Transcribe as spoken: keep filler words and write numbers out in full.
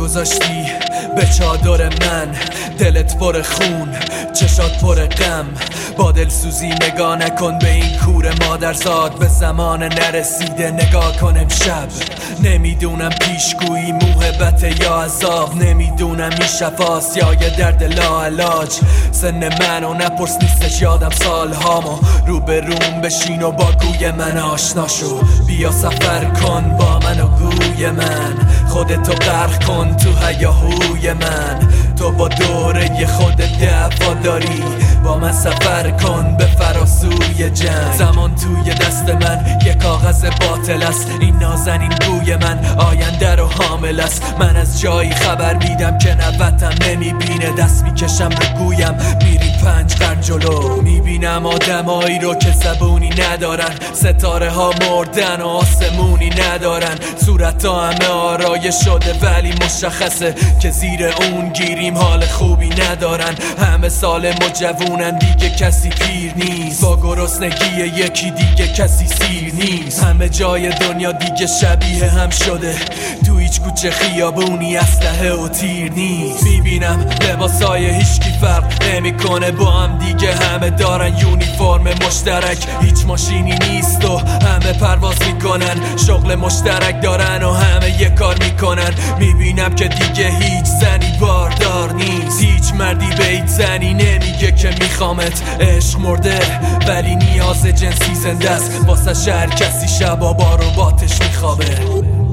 گذاشتی به چادر من، دلت پر خون، چشات پر غم. با دلسوزی نگاه نکن به این کور مادرزاد، به زمان نرسیده نگاه کن امشب. نمیدونم پیشگویی محبت یا عذاب، نمیدونم این شفاست یا یه درد لاعلاج. سن منو نپرس نیستش یادم سالهامو، رو به روم بشین و با گوی من آشنا شو. بیا سفر کن با من و گوی من، خودتو غرق کن تو هیاهوی من. تو با دوره خود دعوا داری، با من سفر کن به فراسوی جنگ. زمان توی دست من یه کاغذ باطل است، این نازنین بوی من آینده رو حامل است. من از جایی خبر میدم که نوتم نمیبینه، دست میکشم رو گویم میریم پنج قرن جلو. میبینم آدمایی رو که زبونی ندارن، ستاره ها مردن و آسمونی ندارن. صورت ها همه آرایش شده ولی مشخصه که زیر اون گیریم حال خوبی ندارن. همه سالم و جوونن دیگه کسی پیر نیست، با گرسنگی یکی دیگه کسی سیر نیست. همه جای دنیا دیگه شبیه هم شده، تو هیچ کوچه خیابونی اسلحه و تیر نیست. میبینم لباسای هیچکی فرق نمیکنه با هم دیگه، همه دارن یونیفرم مشترک، هیچ ماشینی نیست و همه پرواز میکنن. شغل مشترک دارن و همه یه کار میکنن. میبینم که دیگه هیچ زنی باردار نیست، هیچ مردی به هیچ زنی نمیگه که میخوامت. عشق مرده ولی نیاز جنسی زنده است، واسه شهر کسی شبا با رباتش میخوابه.